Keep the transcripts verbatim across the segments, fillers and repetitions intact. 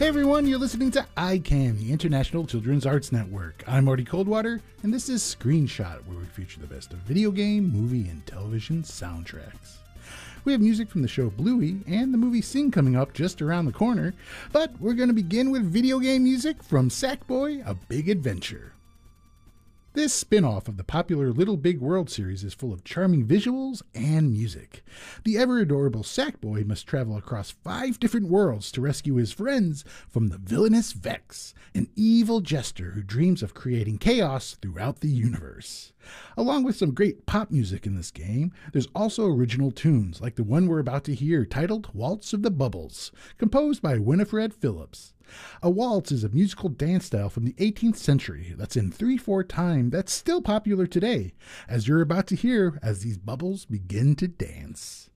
everyone, you're listening to I CAN, the International Children's Arts Network. I'm Marty Coldwater, and this is Screenshot, where we feature the best of video game, movie, and television soundtracks. We have music from the show Bluey and the movie Sing coming up just around the corner, but we're going to begin with video game music from Sackboy: A Big Adventure. This spin-off of the popular Little Big World series is full of charming visuals and music. The ever-adorable Sackboy must travel across five different worlds to rescue his friends from the villainous Vex, an evil jester who dreams of creating chaos throughout the universe. Along with some great pop music in this game, there's also original tunes like the one we're about to hear, titled Waltz of the Bubbles, composed by Winifred Phillips. A waltz is a musical dance style from the eighteenth century that's in three four time that's still popular today, as you're about to hear as these bubbles begin to dance.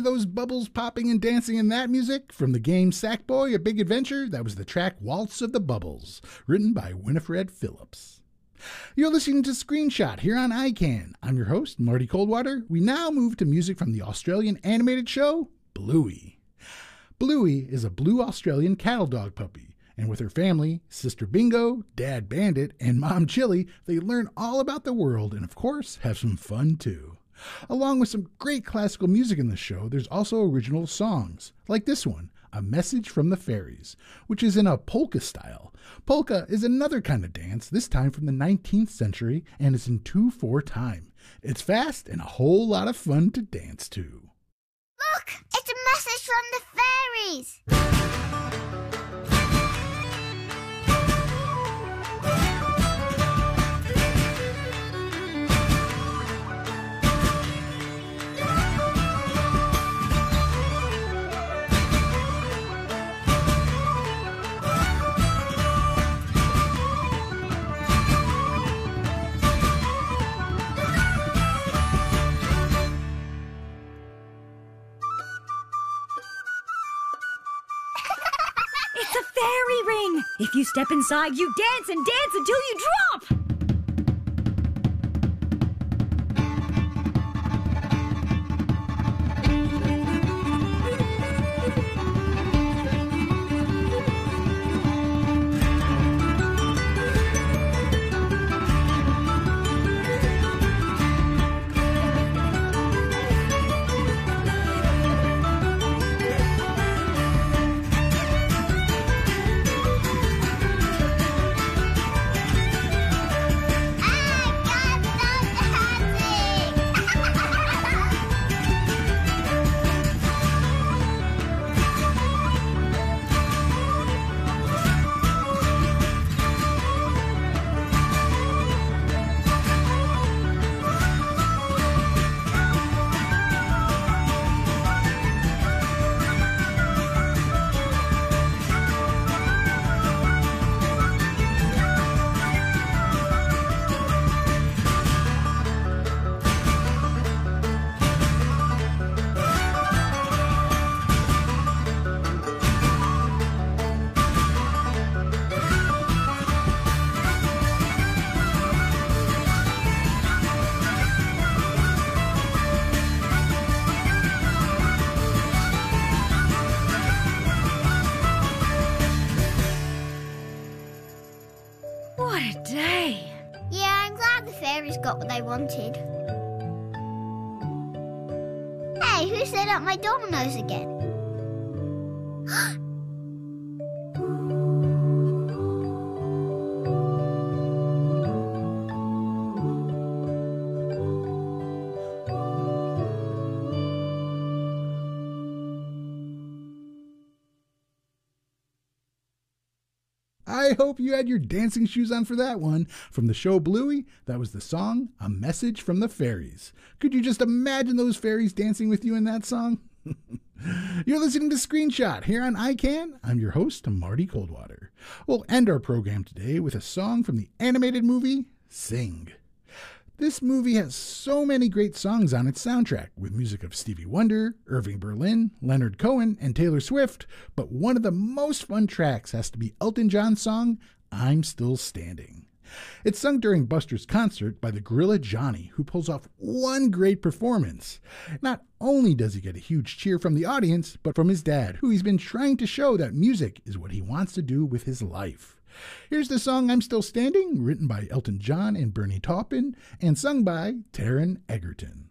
those bubbles popping and dancing in that music? From the game Sackboy: A Big Adventure, that was the track Waltz of the Bubbles, written by Winifred Phillips. You're listening to Screenshot here on I CAN. I'm your host, Marty Coldwater. We now move to music from the Australian animated show, Bluey. Bluey is a blue Australian cattle dog puppy, and with her family, Sister Bingo, Dad Bandit, and Mom Chili, they learn all about the world and, of course, have some fun too. Along with some great classical music in the show, there's also original songs, like this one, A Message from the Fairies, which is in a polka style. Polka is another kind of dance, this time from the nineteenth century, and is in two four time. It's fast and a whole lot of fun to dance to. Look! It's a message from the fairies! Fairy ring! If you step inside, you dance and dance until you drop! What a day! Yeah, I'm glad the fairies got what they wanted. Hey, who set up my dominoes again? I hope you had your dancing shoes on for that one. From the show Bluey, that was the song, A Message from the Fairies. Could you just imagine those fairies dancing with you in that song? You're listening to Screenshot here on I CAN. I'm your host, Marty Coldwater. We'll end our program today with a song from the animated movie, Sing. This movie has so many great songs on its soundtrack, with music of Stevie Wonder, Irving Berlin, Leonard Cohen, and Taylor Swift, but one of the most fun tracks has to be Elton John's song, I'm Still Standing. It's sung during Buster's concert by the Gorilla Johnny, who pulls off one great performance. Not only does he get a huge cheer from the audience, but from his dad, who he's been trying to show that music is what he wants to do with his life. Here's the song I'm Still Standing, written by Elton John and Bernie Taupin, and sung by Taron Egerton.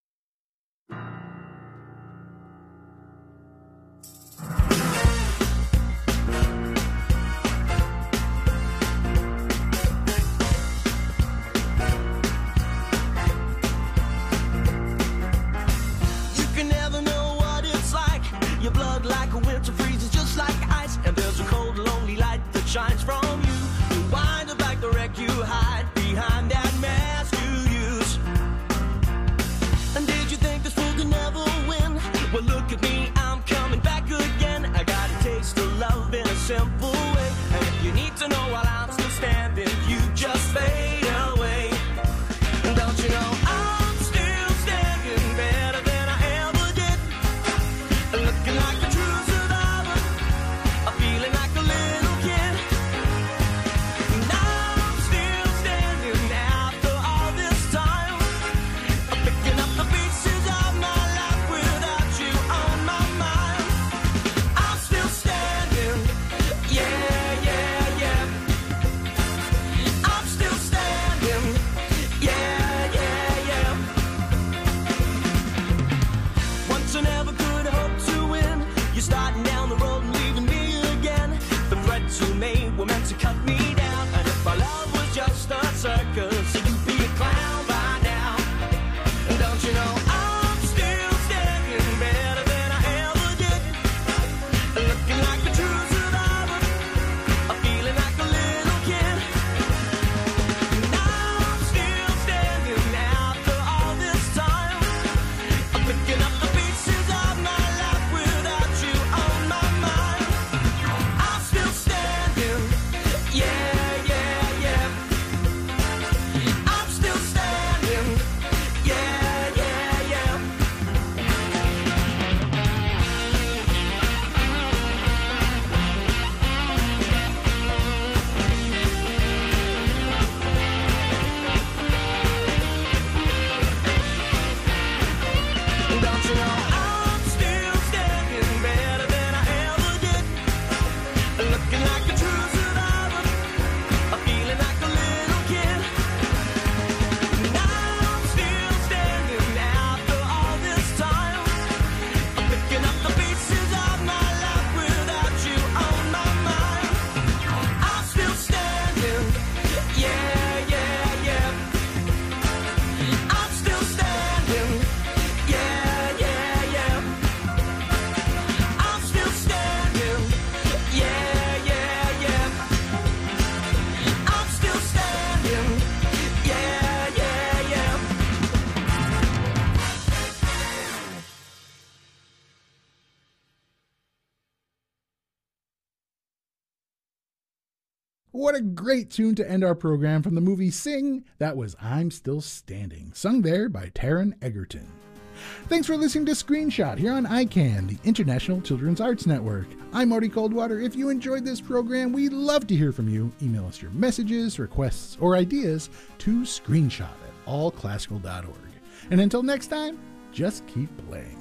You can never know what it's like. Your blood like a winter freezes just like ice, and there's a cold, lonely light that shines from you. You wind up like the wreck you hide behind that mask you use. And did you think this fool could never win? Well, look at me, I'm coming back again. I got a taste of love in a simple way. And if you need to know while I'm still standing, you just fade away. And don't you know I'm still standing better than I ever did? What a great tune to end our program from the movie Sing. That was I'm Still Standing, sung there by Taron Egerton. Thanks for listening to Screenshot here on I CAN, the International Children's Arts Network. I'm Marty Coldwater. If you enjoyed this program, we'd love to hear from you. Email us your messages, requests, or ideas to screenshot at all classical dot org. And until next time, just keep playing.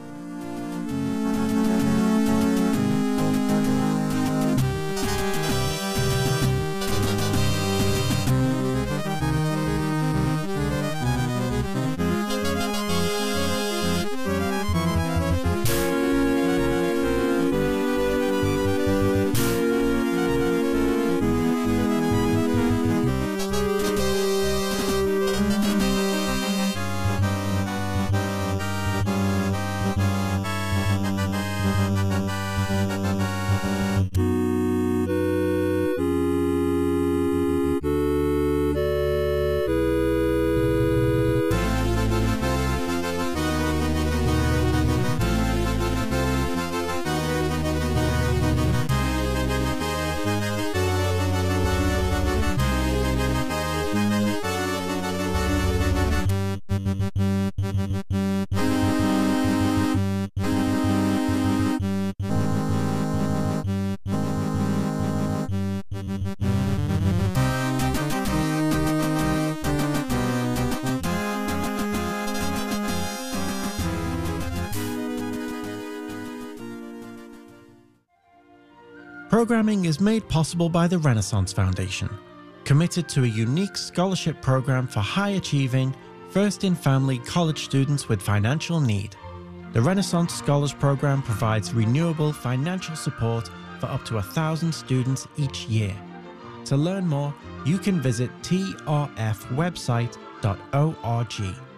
Programming is made possible by the Renaissance Foundation, committed to a unique scholarship program for high-achieving, first-in-family college students with financial need. The Renaissance Scholars Program provides renewable financial support for up to a thousand students each year. To learn more, you can visit t r f website dot org.